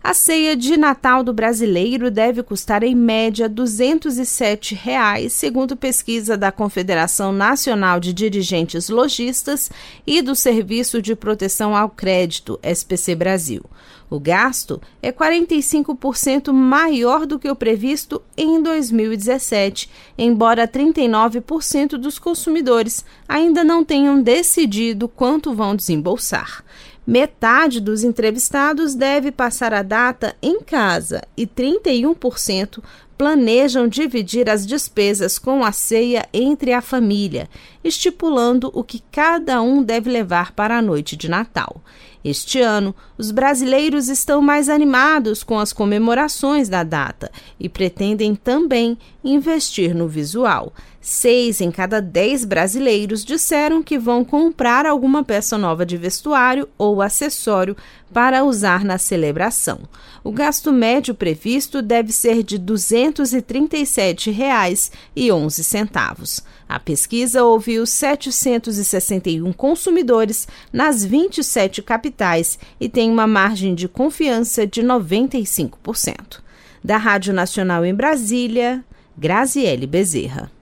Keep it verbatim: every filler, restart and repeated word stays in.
A ceia de Natal do brasileiro deve custar em média duzentos e sete reais, segundo pesquisa da Confederação Nacional de Dirigentes Lojistas e do Serviço de Proteção ao Crédito, S P C Brasil. O gasto é quarenta e cinco por cento maior do que o previsto em dois mil e dezessete, embora trinta e nove por cento dos consumidores ainda não tenham decidido quanto vão desembolsar. Metade dos entrevistados deve passar a data em casa e trinta e um por cento planejam dividir as despesas com a ceia entre a família, estipulando o que cada um deve levar para a noite de Natal. Este ano, os brasileiros estão mais animados com as comemorações da data e pretendem também investir no visual. Seis em cada dez brasileiros disseram que vão comprar alguma peça nova de vestuário ou acessório para usar na celebração. O gasto médio previsto deve ser de duzentos e trinta e sete reais e onze centavos. A pesquisa ouviu setecentos e sessenta e um consumidores nas vinte e sete capitais e tem uma margem de confiança de noventa e cinco por cento. Da Rádio Nacional em Brasília, Graziele Bezerra.